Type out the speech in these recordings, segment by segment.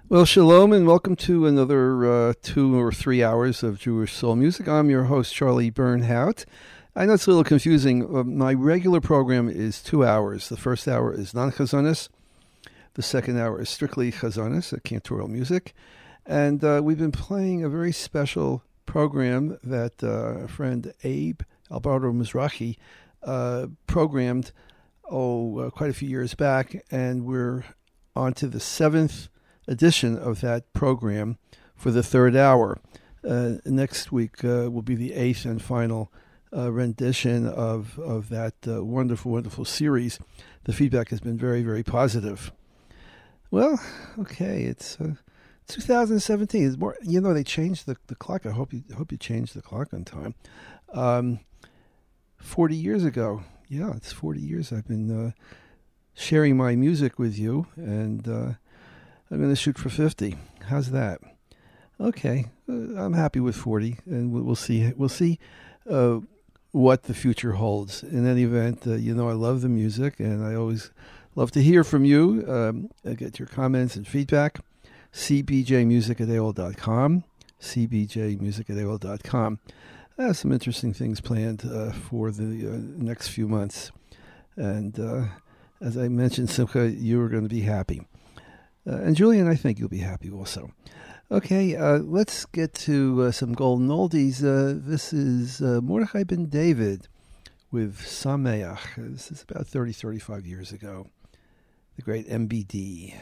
Well, shalom and welcome to another 2 or 3 hours of Jewish soul music. I'm your host, Charlie Bernhout. I know it's a little confusing. My regular program is 2 hours. The first hour is non-chazonis. The second hour is strictly chazonis, cantorial music. And we've been playing a very special program that our friend Abe Alberto Mizrahi programmed quite a few years back. And we're on to the 7th edition of that program for the third hour. Next week will be the 8th and final rendition of that wonderful series. The feedback has been very, very positive. Well, okay, it's 2017. It's more, they changed the clock. I hope you changed the clock on time. 40 years ago. Yeah, it's 40 years I've been sharing my music with you, and I'm going to shoot for 50. How's that? Okay, I'm happy with 40, and we'll see. We'll see what the future holds. In any event, I love the music, and I always love to hear from you. Get your comments and feedback. cbjmusic@aol.com. cbjmusic@aol.com. I have some interesting things planned for the next few months, and as I mentioned, Simcha, you are going to be happy. And Julian, I think you'll be happy also. Okay, let's get to some golden oldies. This is Mordechai Ben David with Sameach. This is about 35 years ago. The great MBD.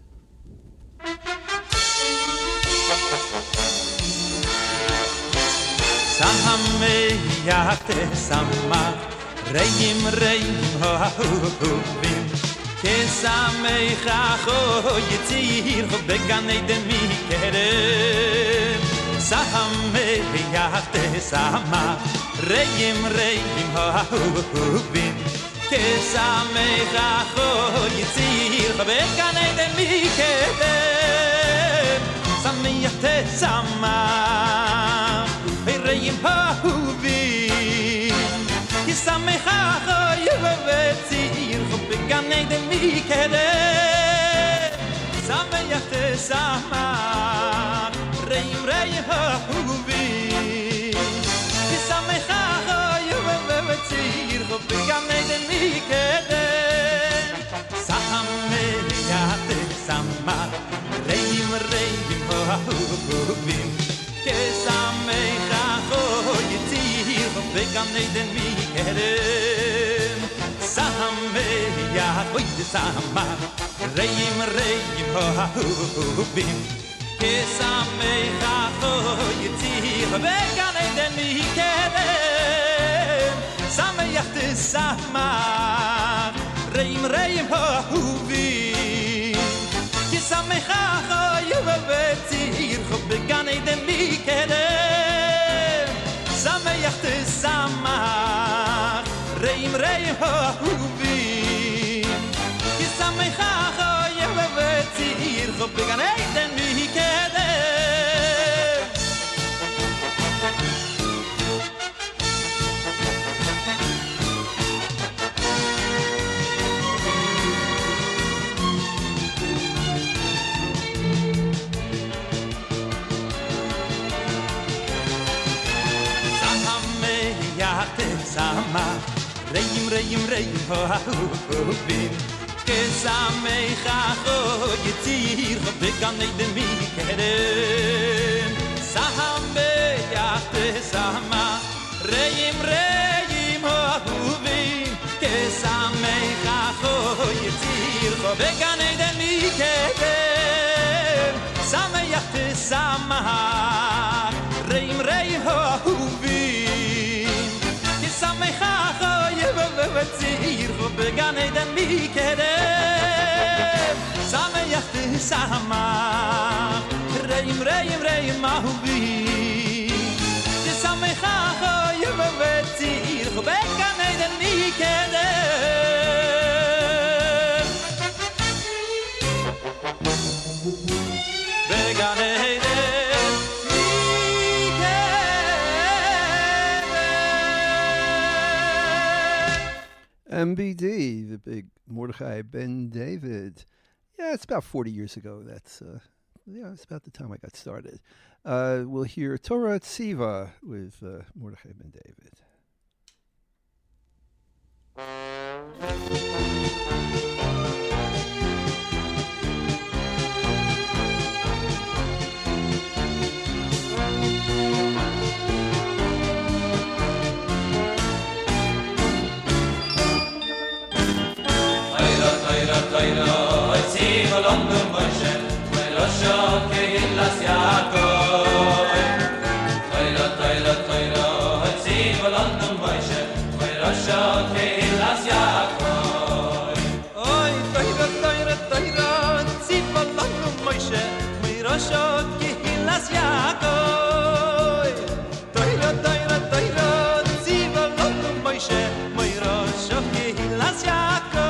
Sameach tesamach, reim ha'huvim. Kesamecha yitzir began eden mikerem Sameach tesamach reim ha'huvim Kesamecha yitzir began eden mikerem Sameach tesamach reim ha'huvim Kesamecha yitzir began eden mikerem Sameach tesamach reim ha'huvim Kesamecha yitzir began eden mikerem Sameach tesamach reim ha'huvim Kesamecha yitzir began eden mikerem Sameach tesamach reim ha'huvim Kesamecha yitzir began eden mikerem Sameach tesamach reim ha'huvim Kesamecha yitzir began eden mikerem Sameach tesamach reim ha'huvim Kesamecha yitzir began eden mikerem Sameach tesamach reim ha'huvim Kesamecha yitzir began eden mikerem Sameach tesamach reim ha'huvim Kesamecha yitzir began eden mikerem Sameach tesamach reim ha'huvim Kesamecha yitzir began eden mikerem Sameach tesamach reim ha'huvim Kesamecha yitzir began eden mikerem began eden MBD, the big Mordechai Ben David. Yeah, it's about 40 years ago. That's yeah, it's about the time I got started. We'll hear Torah Tziva with Mordechai Ben David. Tayra, Tziva London Moshe, Tayra Kehillas Yaakov. Tayra, Tziva London Moshe, Tayra Kehillas Yaakov. Oy, Tayra, Tziva London Moshe, Tayra Kehillas Yaakov. Tayra, Tziva London Moshe, Tayra Kehillas Yaakov.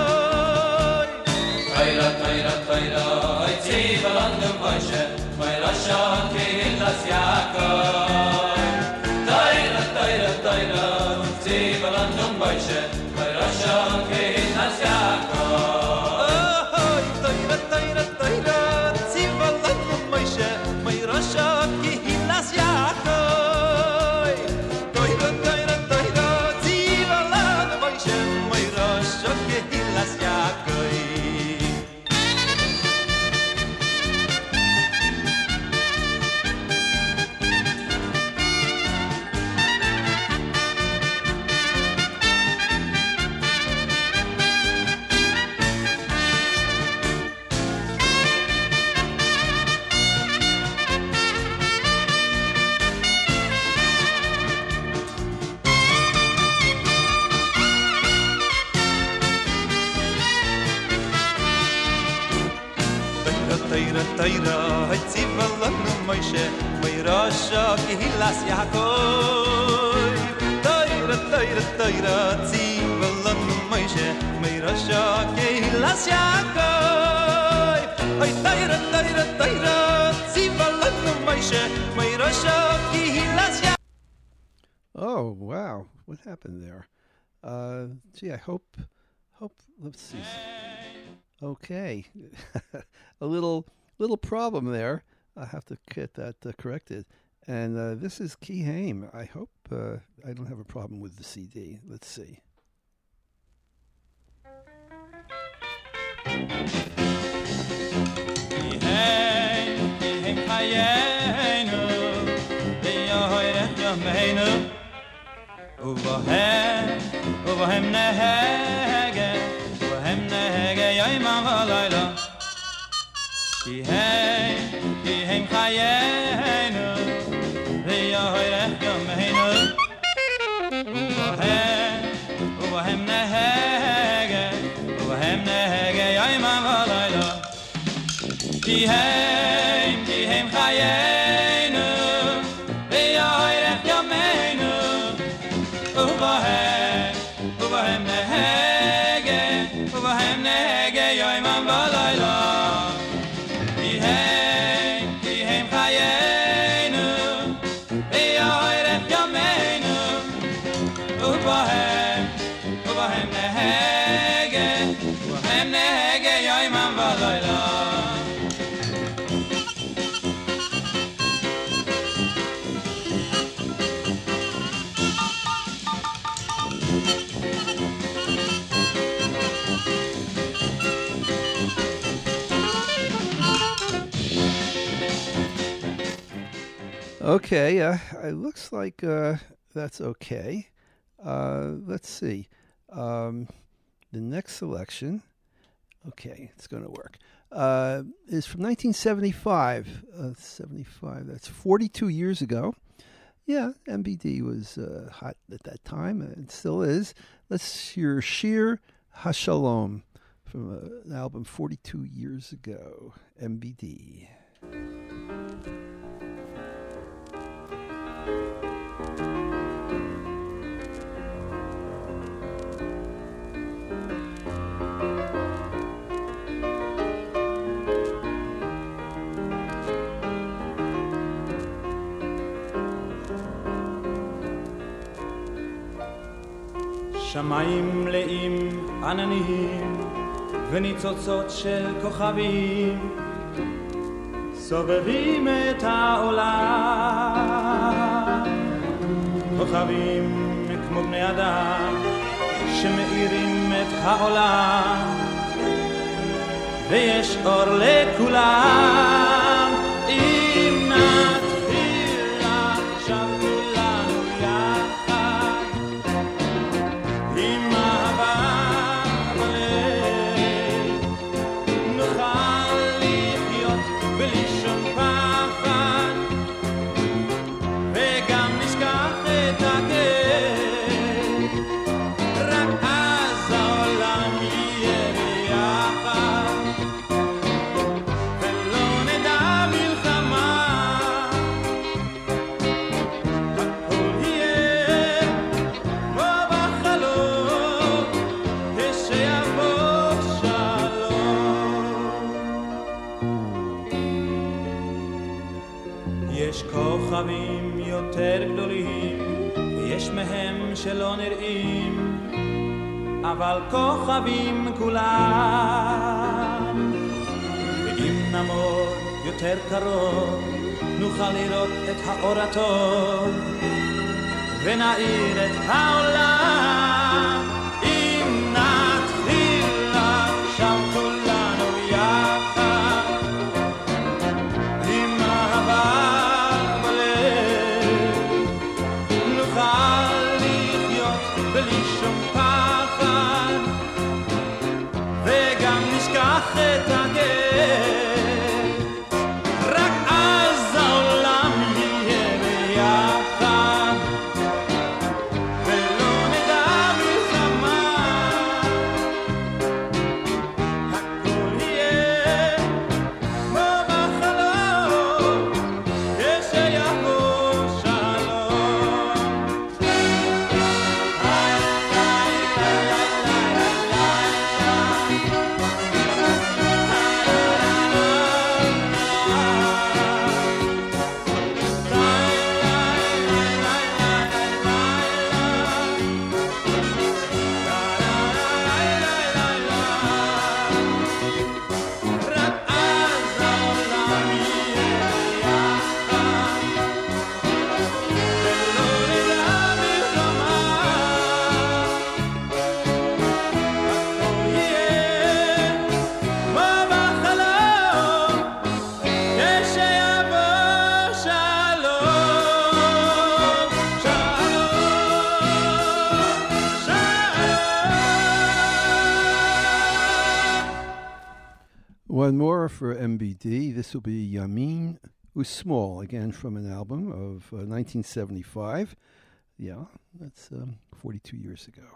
Tziva London Moshe, Tayra Kehillas Yaakov. Tayra, Tziva London Moshe, Tayra Kehillas Yaakov. Oh, Tayra, Tziva London Moshe, Tayra Kehillas Yaakov. Tayra, Tziva London Moshe, Tayra Kehillas Yaakov. Tayra, Tziva London Moshe, Tayra Kehillas Yaakov. Tayra, Tziva London Moshe, Tayra Kehillas Yaakov. Oy, Tayra, Tziva London Moshe, Tayra Kehillas Yaakov. Oh, wow. What happened there? Gee, I hope, let's see. Okay. A little problem there. I have to get that corrected. And this is Ki Haim. I hope I don't have a problem with the CD. Let's see. Ki Haim Chayenu, V'yohrech Yameinu, Uvahem Nehege, Uvahem Nehege Yoimam V'layla. Ki Haim Chayenu, V'yohrech Yameinu, Uvahem Nehege, Uvahem Nehege Yoimam V'layla. Ki Haim Chayenu, V'yohrech Yameinu, Uvahem Nehege, Uvahem Nehege Yoimam V'layla. Ki Haim Chayenu, V'yohrech Yameinu, Uvahem Nehege, Uvahem Nehege Yoimam V'layla. Okay, it looks like that's okay. Let's see. The next selection, okay, it's going to work, is from 1975. 75, that's 42 years ago. Yeah, MBD was hot at that time, and still is. Let's hear Shir HaShalom from an album 42 years ago, MBD. שמיים מלאים עננים וניצוצות של כוכבים, סובבים את העולם, כוכבים כמו בני אדם שמאירים את העולם, ויש אור לכולם. אם נתחיל עכשיו כולנו יחד עם אהבה בלב, נוכל לחיות בלי שום פחד, וגם נשכח את הכאב. רק אז העולם יהיה ביחד, ולא נדע מלחמה. הכל יהיה כמו בחלום, כשיבוא שלום. יש כוכבים יותר גדולים, ויש מהם שלא נראים, אבל כוכבים כולם. ואם נעמוד יותר קרוב, נוכל לראות את האור הטוב, ונאיר את העולם. אם נתחיל עכשיו כולנו יחד עם אהבה בלב, נוכל לחיות בלי שום פחד, וגם נשכח את הכאב. רק אז העולם יהיה ביחד, ולא נדע מלחמה. הכל יהיה כמו בחלום, כשיבוא שלום. רק אז העולם יהיה ביחד, ולא נדע מלחמה. הכל יהיה כמו בחלום, כשיבוא שלום. One more for MBD. This will be Yamin Usmall, again from an album of 1975. Yeah, that's 42 years ago.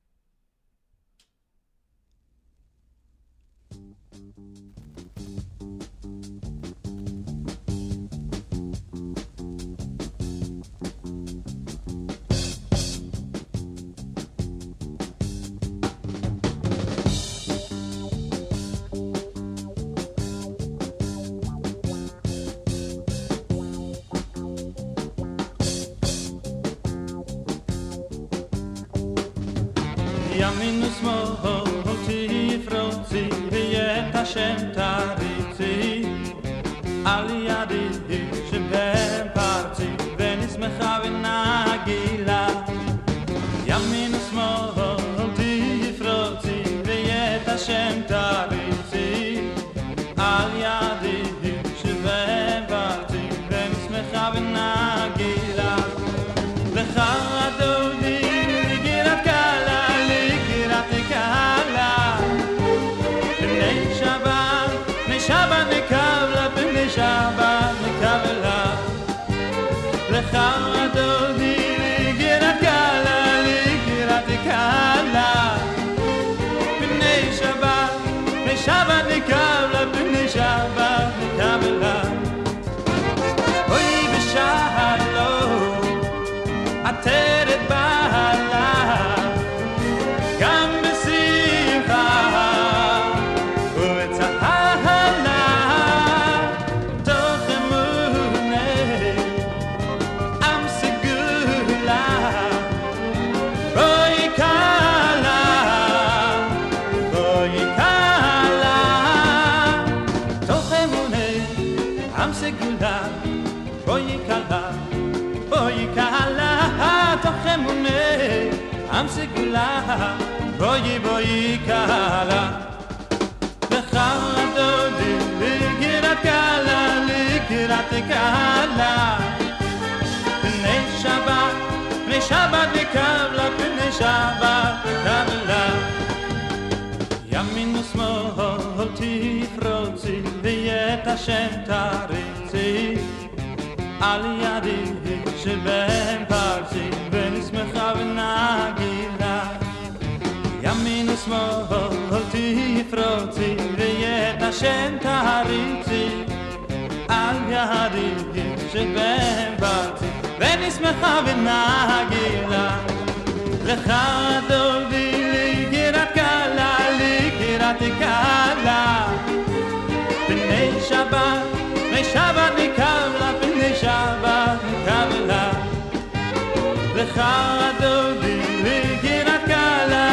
ימין ושמאל תפרוצי, ואת השם תריצי על ידי שבהם פרצי, ונשמחה ונגילה. ימין ושמאל תפרוצי, ואת השם תריצי על ידי שבהם פרצי, ונשמחה ונגילה. לך אדוני גירת קלה, קהלה, בני שבת נקבלה, בני שבת נקבלה. לך אדוני גירת עם סגולה, בואי קלה, תוך אמונה, עם סגולה, בואי קלה. לך דודי, לקראת קלה, פני שבת נקבלה, פני שבת נקבלה. ימין ושמאל תפרוצי, ואת השם תריצי, על ידי שבהם פרצי, ונשמחה ונגילה. ימין ושמאל תפרוצי, ואת השם תריצי, על ידי שבהם פרצי, ונשמחה ונגילה. לך דודי לקראת קלה, פני שבת נקבלה, פני שבת נקבלה. לך דודי לקראת קלה,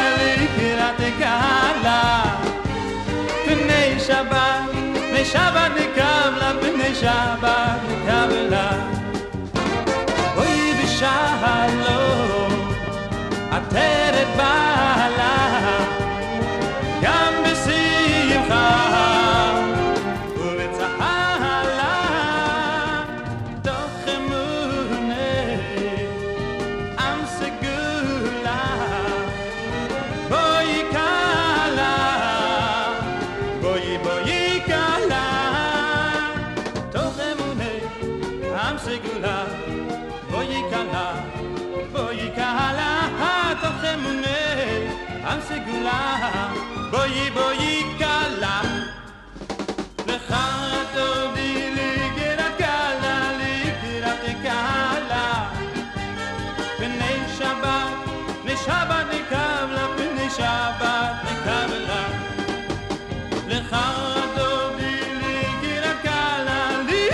פני שבת נקבלה, פני שבת נקבלה. אוי בשלום עטרת בעלה, גם בשמחה ובצהלה, תוך אמונה, עם סגולה, בואי קלה, בואי קלה, תוך אמונה, עם סגולה, בואי קלה, תוך אמונה, עם סגולה, בואי קלה. לך דודי לקראת קלה, פני שבת נקבלה, פני שבת נקבלה. לך דודי לקראת קלה,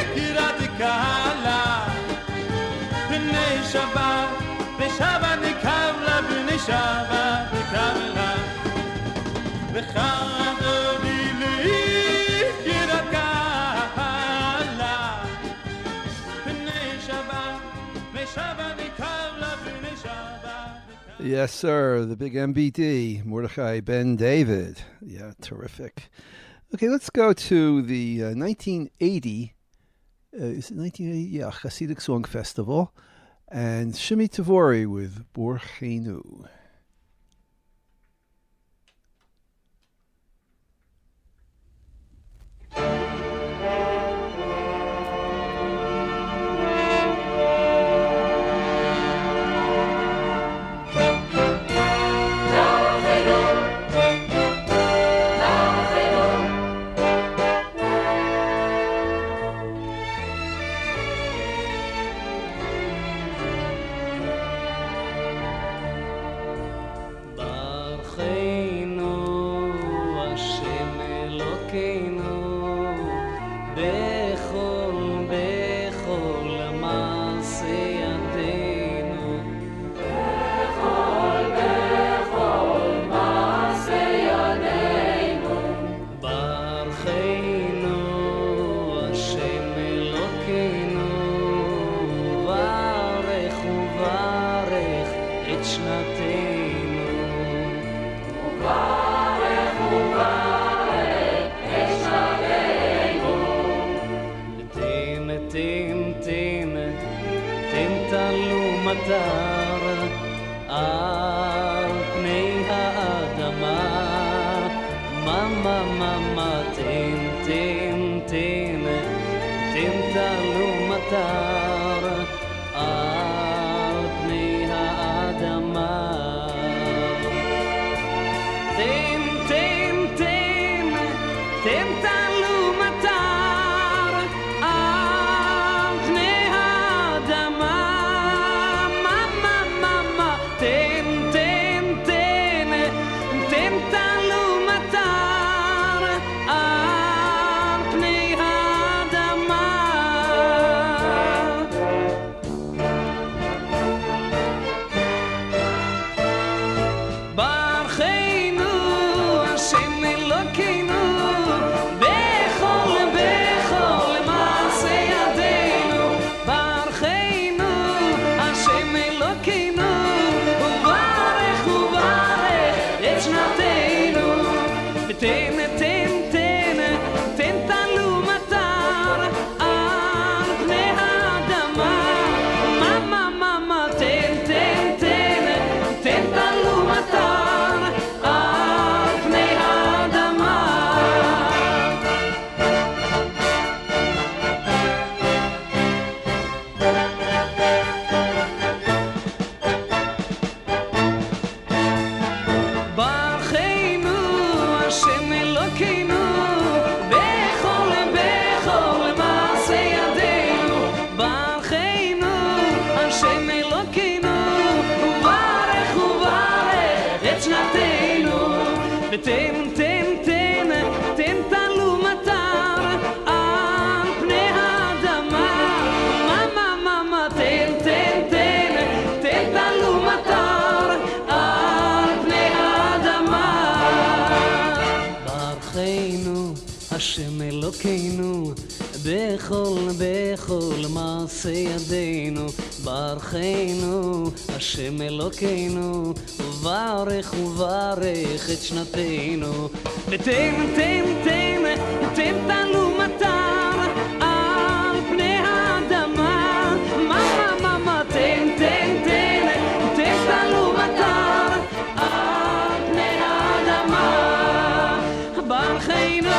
פני שבת נקבלה, פני שבת נקבלה. לך דודי לקראת קלה, פני שבת נקבלה, פני שבת. Yes, sir. The big MBD, Mordechai Ben David. Yeah, terrific. Okay, let's go to the 1980, is it 1980? Yeah, Hasidic Song Festival. And Shimi Tavori with Borchenu. ותן, תן, תן, תן תלו מטר על פני האדמה. מה, תן, תן, תן, תן תלו מטר על פני האדמה. ברכנו השם אלוקינו בכל מעשה ידינו. ברכנו השם אלוקינו וברך את שנתנו. ותן, תן, תן, תן תלו מטר על פני האדמה. מה, תן, תן, תן, תן תלו מטר על פני האדמה. ברכנו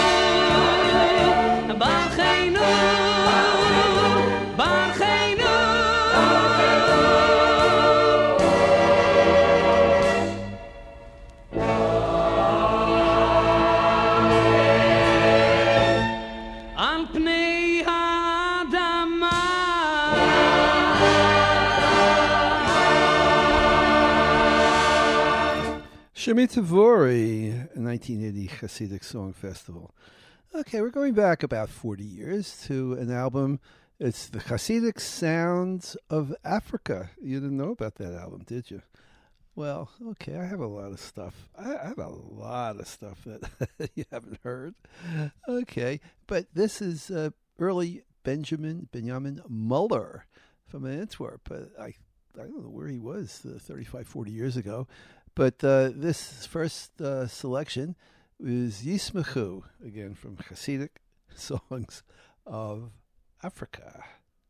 Shemitah-Vori, 1980 Hasidic Song Festival. Okay, we're going back about 40 years to an album. It's the Hasidic Sounds of Africa. You didn't know about that album, did you? Well, okay, I have a lot of stuff. I have a lot of stuff that you haven't heard. Okay, but this is early Benjamin Muller from Antwerp. I don't know where he was 35, 40 years ago. But this first selection is Yismechu, again from Hasidic Songs of Africa.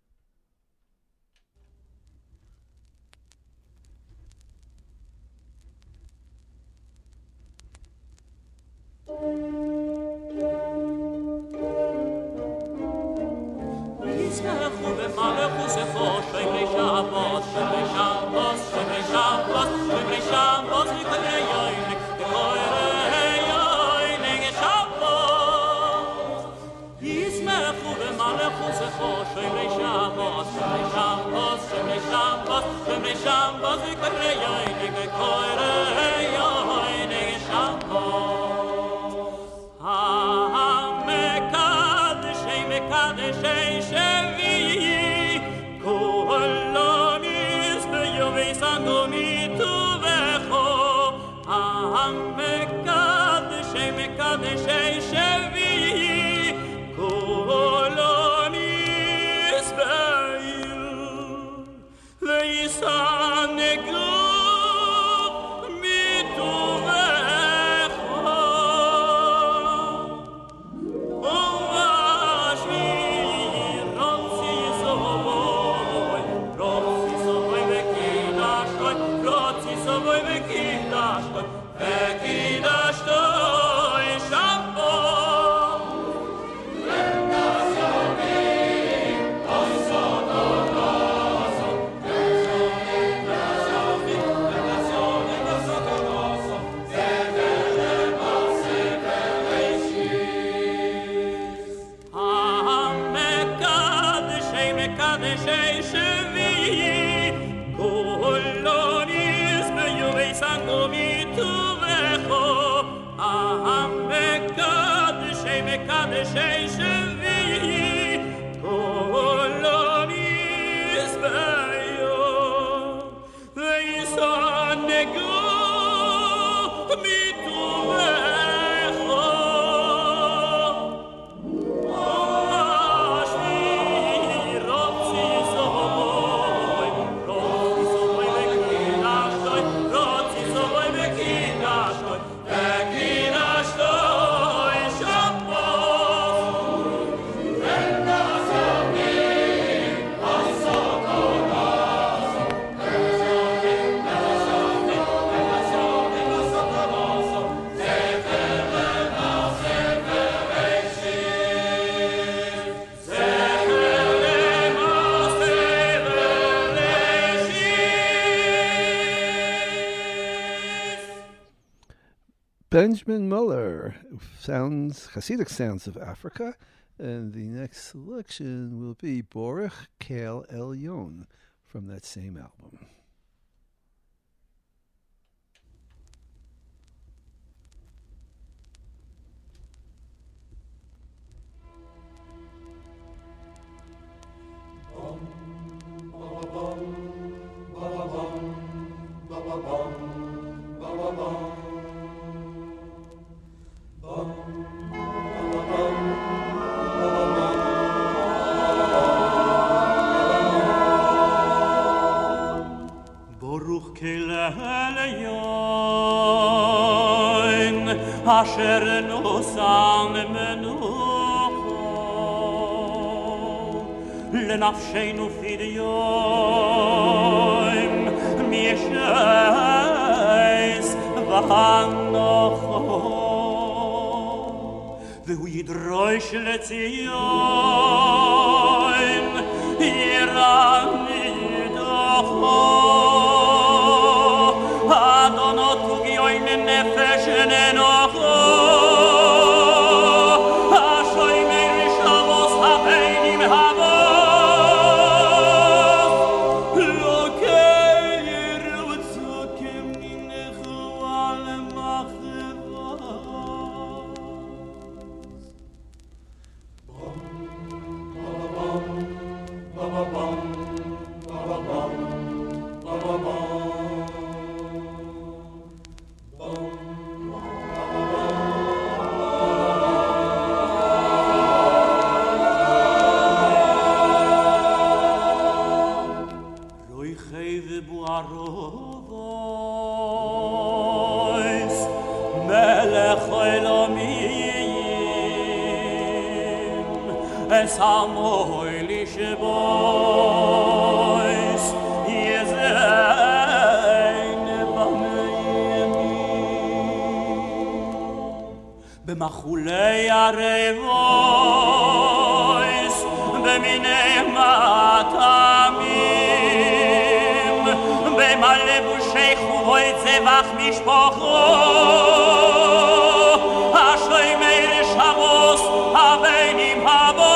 Benjamin Muller, Hasidic Sounds of Africa, and the next selection will be Boruch Kale Elyon from that same album. אשר נוסם מנוחו לנפשנו פדיון מישס ונוחו והוא ידרוש לציון ירני דוחו אדונות קוגיוי מנפש ננוחו אשוי מרשמוס הבנים הבוס לא כירוצו כמנינכו על מחבוס Samoy lishbois yezayn bameymi b'machulei arevois b'minei matamim b'malevushei chuvoy zevach mishpocho ashoy meir shavos havenim habos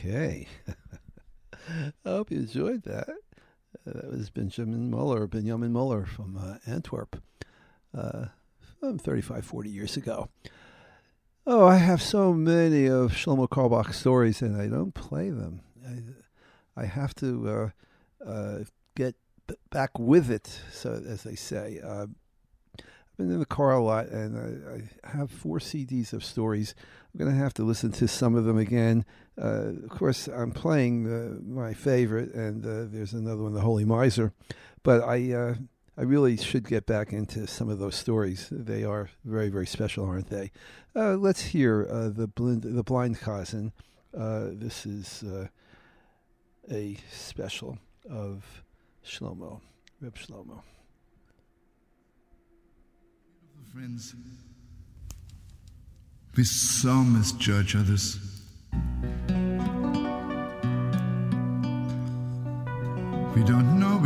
Okay. I hope you enjoyed that. That was Benjamin Muller from Antwerp, from 35, 40 years ago. Oh, I have so many of Shlomo Carlebach stories, and I don't play them. I have to get back with it, so as they say. I've been in the car a lot, and I have 4 CDs of stories. I'm going to have to listen to some of them again. Of course, I'm playing my favorite, and there's another one, The Holy Miser. But I really should get back into some of those stories. They are very, very special, aren't they? Let's hear the Blind Chazan. This is a special of Shlomo, Reb Shlomo. Friends, we so misjudge others. We don't know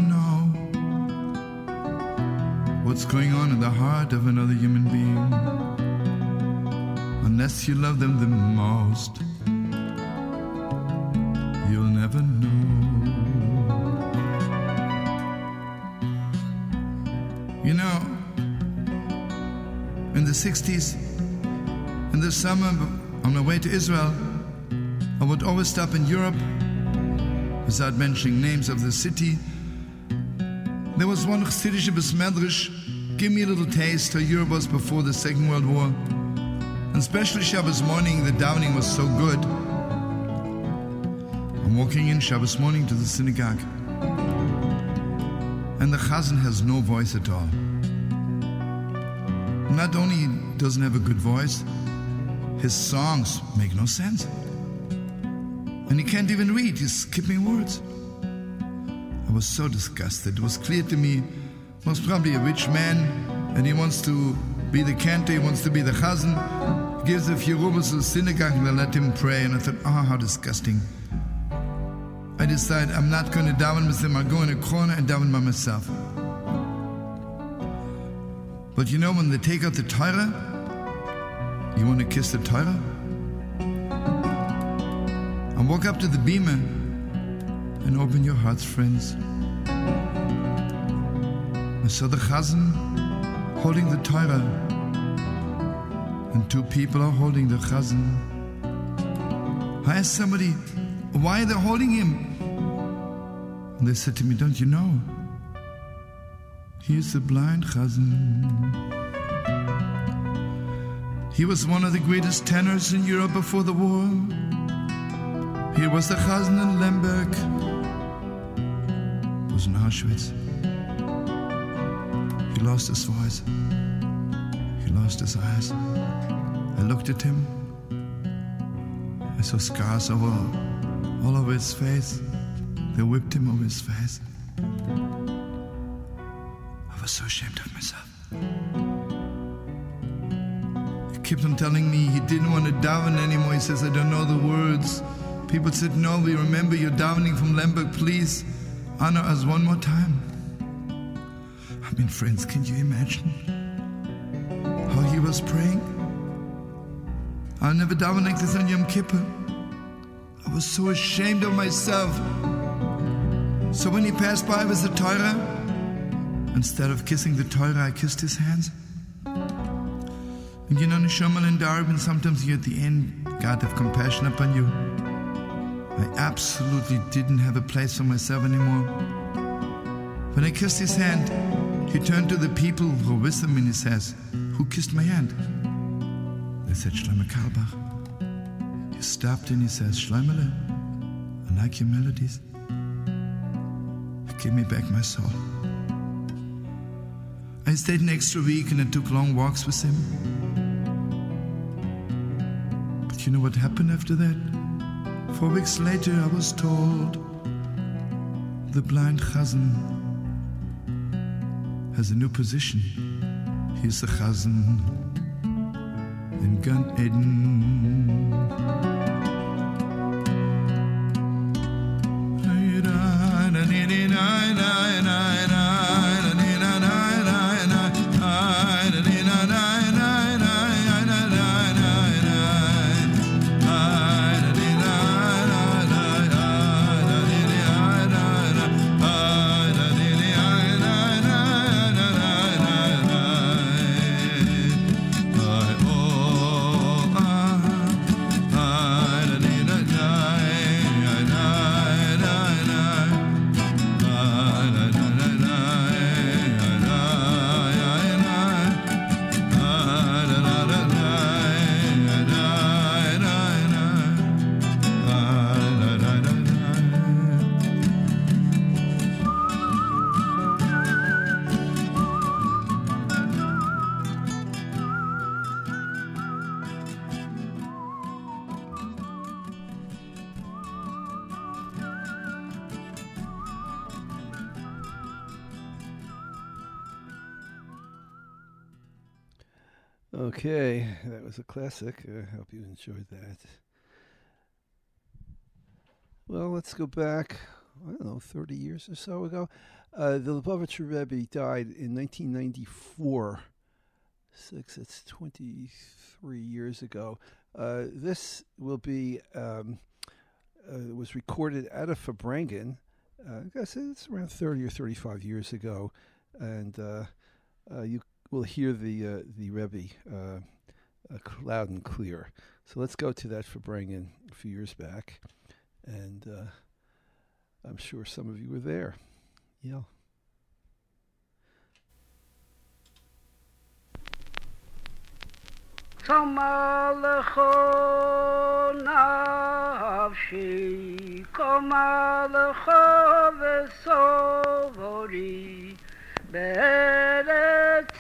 what's going on in the heart of another human being. Unless you love them the most, you'll never know. You know, in the 60s, in the summer, on my way to Israel, I would always stop in Europe, without mentioning names of the city. There was one Chassidish Besmedrish, give me a little taste how Europe was before the Second World War. And especially Shabbos morning, the davening was so good. I'm walking in Shabbos morning to the synagogue, and the Chazan has no voice at all. Not only doesn't have a good voice, his songs make no sense. And he can't even read, he's skipping words. I was so disgusted. It was clear to me, most probably a rich man, and he wants to be the cantor, he wants to be the chazan. He gives a few rubles to the synagogue and they let him pray. And I thought, how disgusting. I decided I'm not going to daven with him. I'll go in a corner and daven by myself. But you know, when they take out the Torah, you want to kiss the Torah? And walk up to the bima and open your hearts, friends. I saw the chazan holding the Torah, and 2 people are holding the chazan. I asked somebody, why are they holding him? And they said to me, don't you know? He's the blind chazan. He was one of the greatest tenors in Europe before the war. He was the chazan in Lemberg. He was in Auschwitz. He lost his voice. He lost his eyes. I looked at him. I saw scars all over his face. They whipped him over his face. I was so ashamed of myself. He kept on telling me he didn't want to daven anymore. He says, I don't know the words. People said, no, we remember you're davening from Lemberg. Please honor us one more time. I mean, friends, can you imagine how he was praying? I'll never daven like this on Yom Kippur. I was so ashamed of myself. So when he passed by with the Torah, instead of kissing the Torah, I kissed his hands. And you know, Neshomal and Darwin, sometimes you at the end, God have compassion upon you. I absolutely didn't have a place for myself anymore. When I kissed his hand, he turned to the people who were with him and he says, who kissed my hand? They said, Shlomo Carlebach. He stopped and he says, Shloimele, I like your melodies. Give me back my soul. I stayed an extra week and I took long walks with him. But you know what happened after that? 4 weeks later I was told the blind chazan has a new position. He's the chazan in Gan Eden. Okay, that was a classic. I hope you enjoyed that. Well, let's go back, 30 years or so ago. The Lubavitcher Rebbe died in 1994. It's 23 years ago. This will be, was recorded at a Farbrengen. I guess it's around 30 or 35 years ago. And you will hear the Rebbe loud and clear. So let's go to that Farbrengen a few years back. And I'm sure some of you were there. Yeah. Toma lecho nafshi, koma lecho vesovori, be'eretz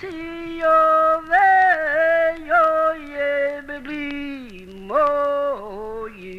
yoveyo yebli moyi.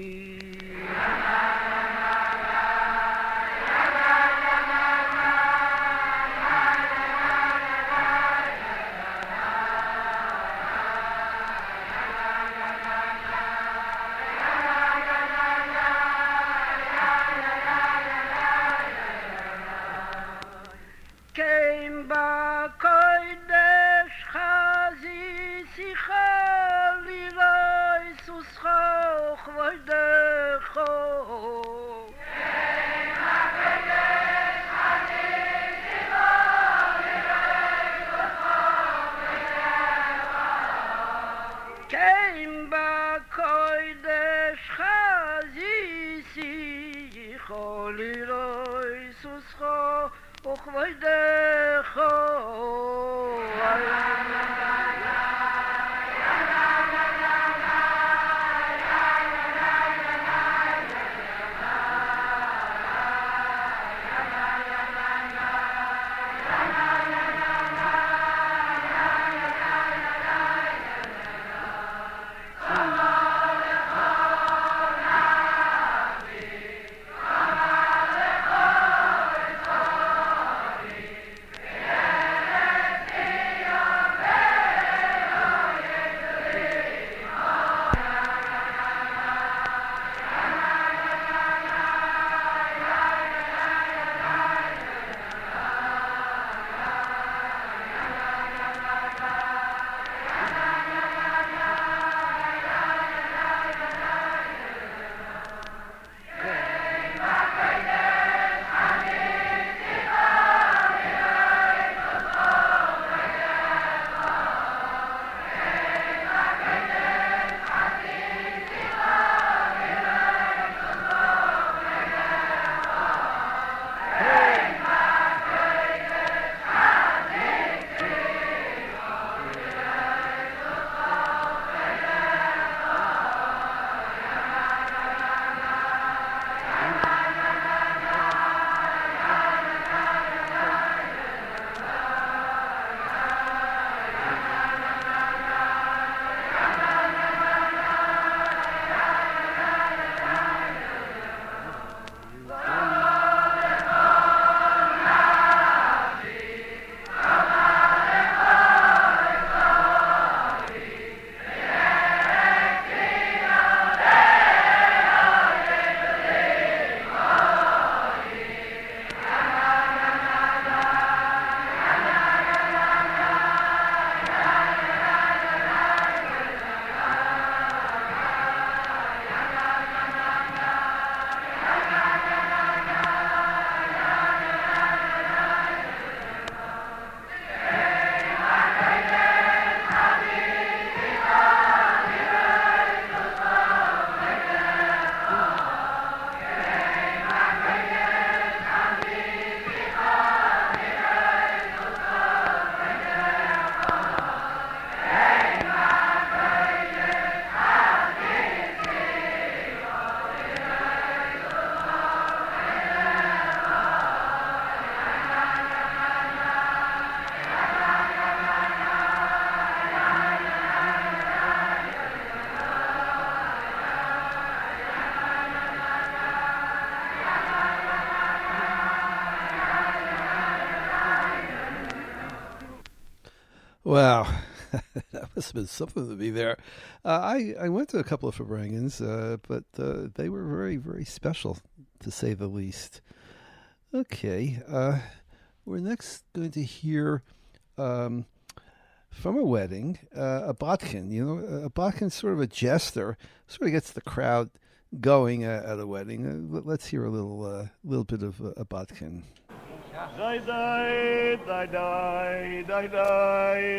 Wow, That must have been something to be there. I went to a couple of Fabrangans, but they were very, very special, to say the least. Okay, we're next going to hear from a wedding, a bodkin. You know, a bodkin's sort of a jester, sort of gets the crowd going at a wedding. Let's hear a little bit of a bodkin. Die, die, die, die, die, die,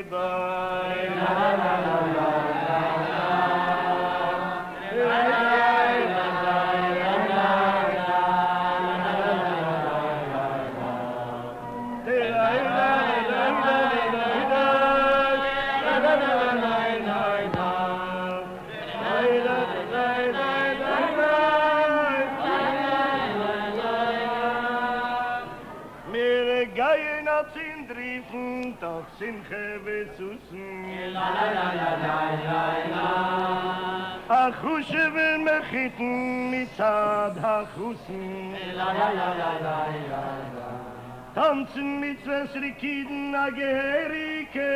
doch Simche besusen. Achushe will mechiten mitzad Achusen. Tanzen mit Zwesrikiden a Geherike.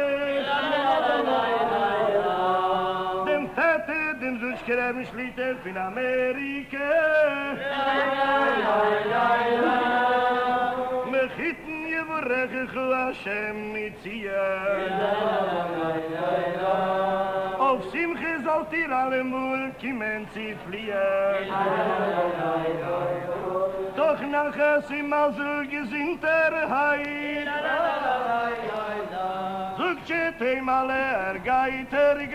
Dem Fette, dem Suschkerem Schlitter von Amerika. Mechiten Yevorechechu Hashem Nitziyah. Auf Simche sollt ihr alle Mul kiemen sie fliehen. Doch nachher sind mal so Gesinterheit. Sucht ihr mal Ergeit.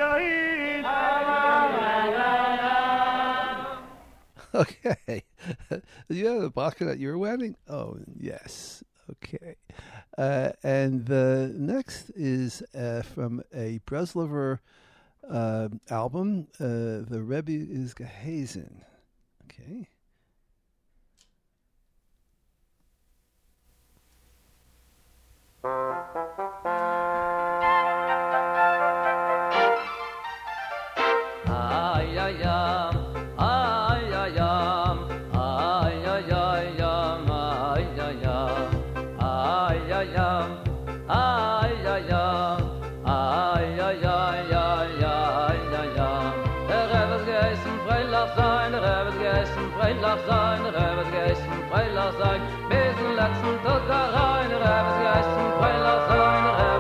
Okay. You had a bodkin at your wedding? Oh, yes. Okay. And the next is from a Breslover album. The Rebbe is Gehazen. Okay. Freilach sein, der wird gegessen, Freilach sein, bis zum letzten Tag rein, der wird gegessen, Freilach sein, der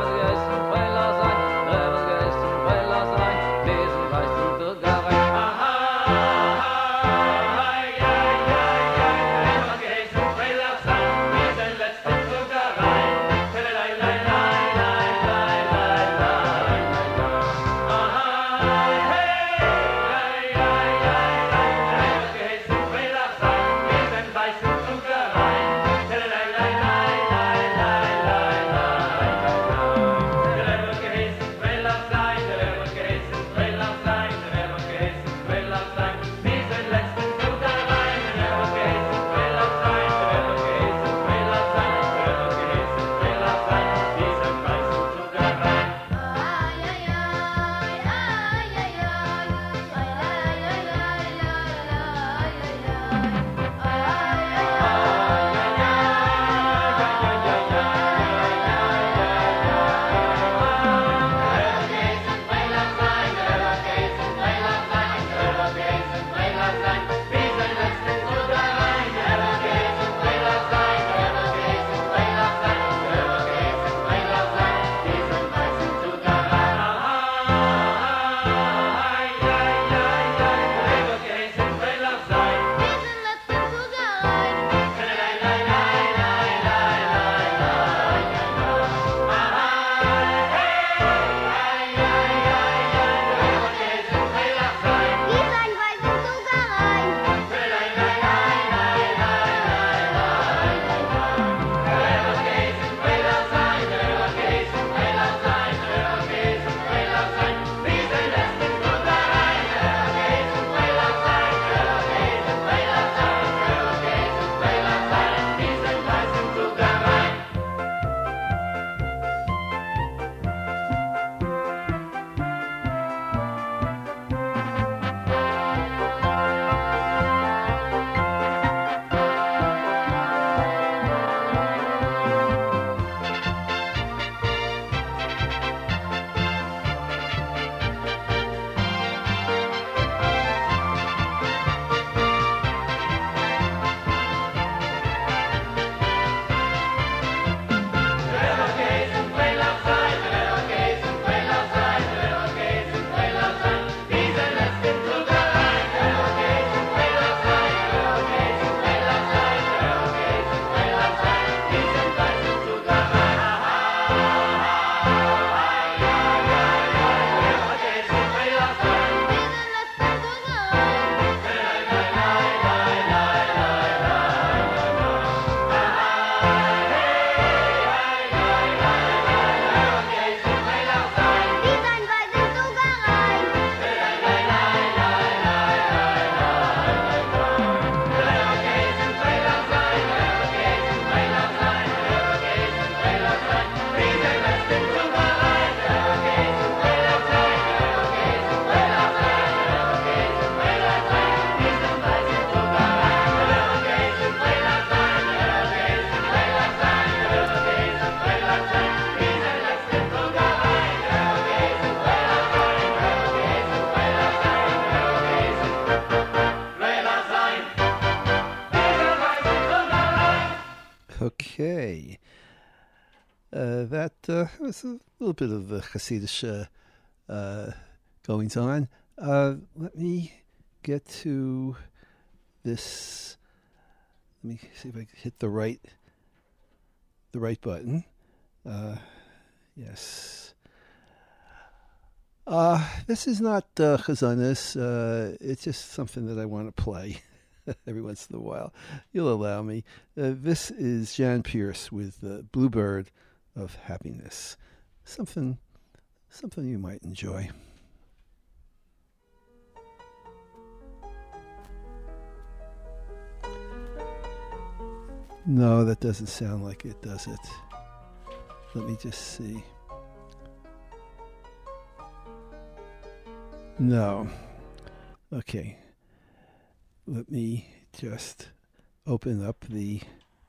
it was a little bit of the Hasidic goings on. Let me get to this. Let me see if I can hit the right button. Yes. This is not Chazanis. It's just something that I want to play every once in a while. You'll allow me. This is Jan Pierce with Bluebird of Happiness. Something you might enjoy. No, that doesn't sound like it, does it? Let me just see. No. Okay. Let me just open up the...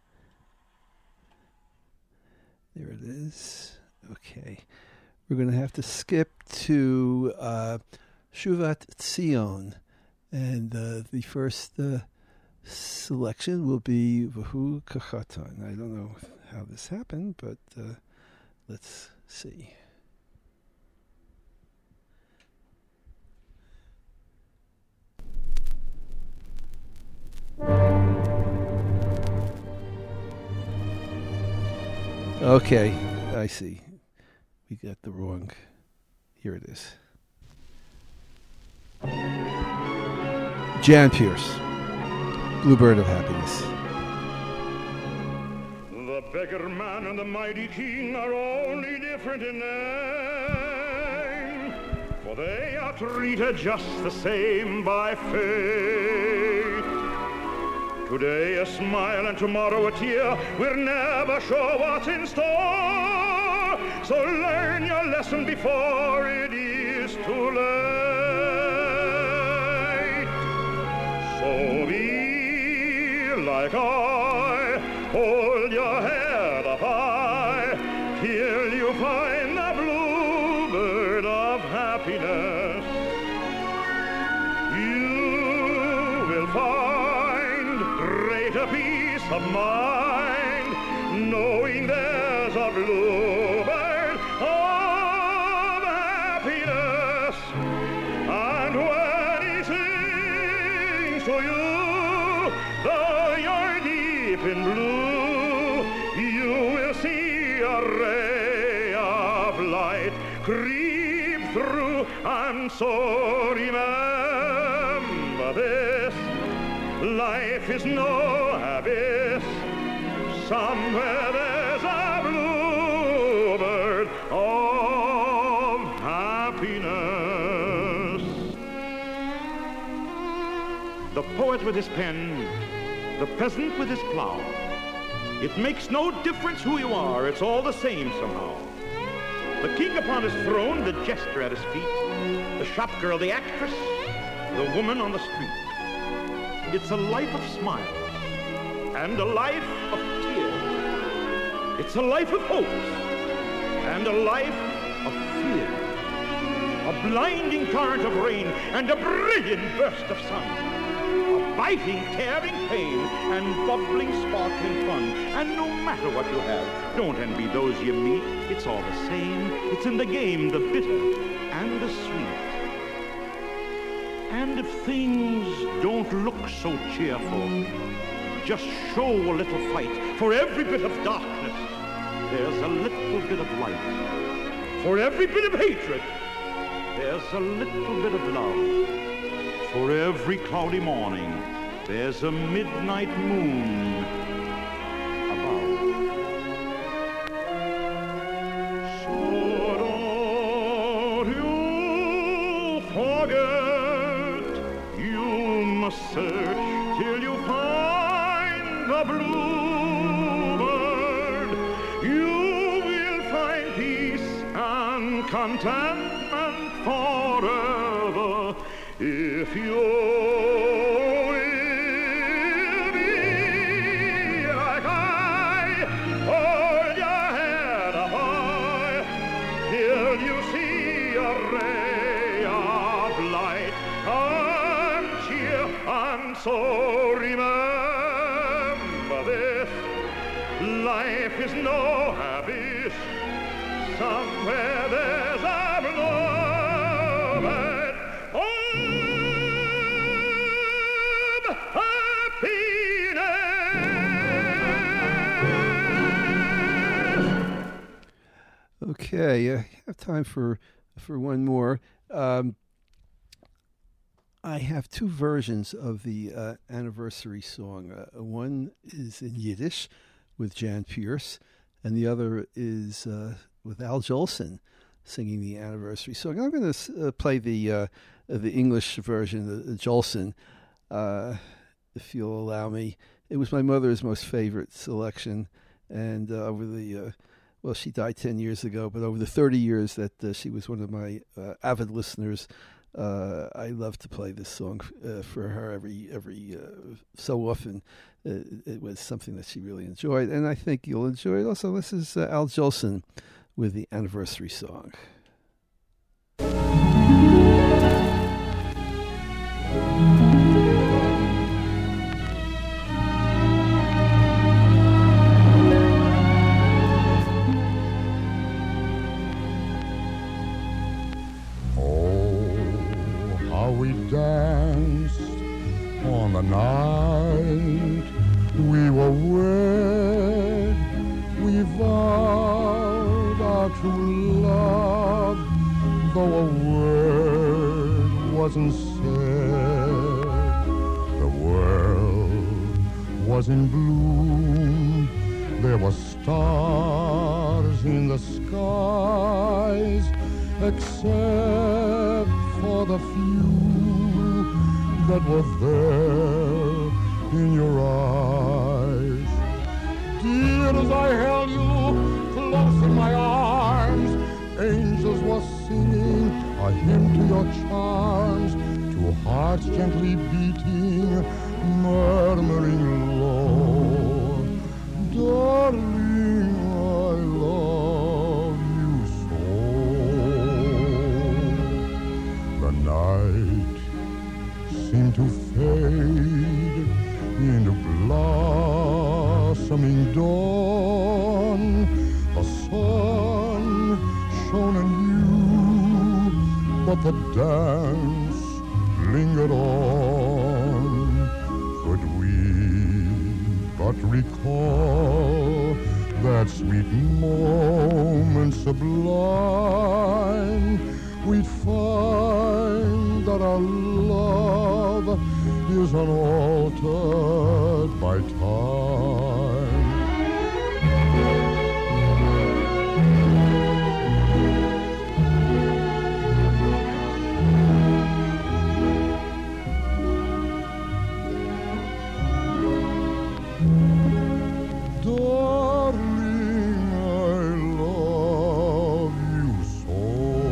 There it is. Okay. We're going to have to skip to Shuvat Tzion. And the first selection will be Vahu Kachatan. I don't know how this happened, but let's see. Okay, I see. We got the wrong. Here it is. Jan Pierce, Bluebird of Happiness. The beggar man and the mighty king are only different in name, for they are treated just the same by fate. Today a smile and tomorrow a tear, we're never sure what's in store. So learn your lesson before it is too late. So be like I, hold your head up high, till you find the bluebird of happiness. You will find greater peace of mind, knowing there's a bluebird of happiness. And when he sings to you, though you're deep in blue, you will see a ray of light creep through. And so remember this, life is no abyss. Somewhere there's a bluebird of happiness. The poet with his pen, the peasant with his plow. It makes no difference who you are, it's all the same somehow. The king upon his throne, the jester at his feet, the shop girl, the actress, the woman on the street. It's a life of smiles and a life of tears. It's a life of hopes and a life of fear. A blinding torrent of rain and a brilliant burst of sun. A biting, tearing pain and bubbling, sparkling fun. And no matter what you have, don't envy those you meet. It's all the same. It's in the game, the bitter and the sweet. And if things don't look so cheerful, just show a little fight. For every bit of darkness, there's a little bit of light. For every bit of hatred, there's a little bit of love. For every cloudy morning, there's a midnight moon above. So don't you forget, you must search till you find the bluebird. You will find peace and contentment forever if you will be like I. Hold your head up high till you see a ray of light and cheer. And so remember this, life is no abyss. somewhere there's a moment of happiness. Okay, I have time for one more. I have two versions of the anniversary song. One is in Yiddish with Jan Pierce, and the other is with Al Jolson singing the anniversary song. I'm going to play the English version, the Jolson, if you'll allow me. It was my mother's most favorite selection, and over the well, she died 10 years ago, but over the 30 years that she was one of my avid listeners, I love to play this song for her every so often. It was something that she really enjoyed, and I think you'll enjoy it also. This is Al Jolson with the anniversary song. We danced on the night we were wed. We vowed our true love, though a word wasn't said. The world was in bloom. There were stars in the skies, except for the few that were there in your eyes. Dear, as I held you close in my arms, angels were singing a hymn to your charms, two hearts gently beating, murmuring low, darling, I love you so. The night seemed to fade into blossoming dawn. The sun shone anew, but the dance lingered on. Could we but recall that sweet moment sublime, we'd find that our love is unaltered by time. Darling, I love you so.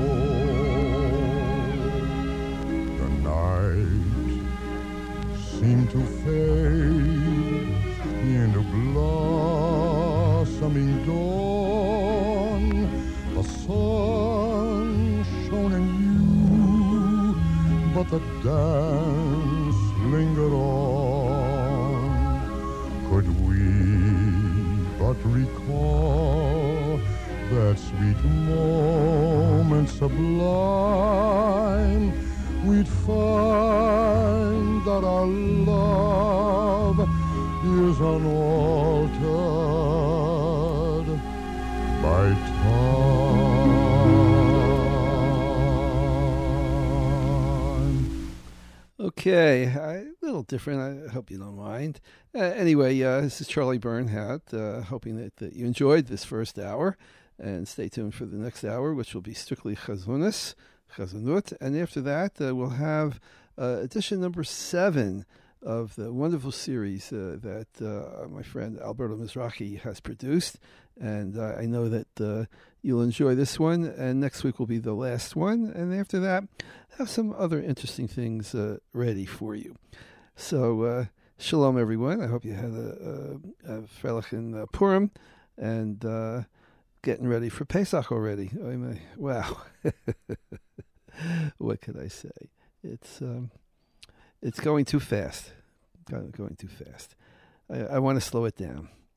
The night seemed to fade into blossoming dawn. The sun shone anew, but the dance lingered on. Could we but recall that sweet moment sublime, we'd find that our love is unaltered by time. Okay, a little different. I hope you don't mind. Anyway, this is Charlie Bernhardt, hoping that you enjoyed this first hour, and stay tuned for the next hour, which will be strictly Chazunut, and after that we'll have edition number 7 of the wonderful series that my friend Alberto Mizrahi has produced, and I know that you'll enjoy this one, and next week will be the last one, and after that have some other interesting things ready for you. So shalom everyone. I hope you had a Freilichen Purim, and getting ready for Pesach already. Wow. What could I say? It's going too fast. Going too fast. I want to slow it down.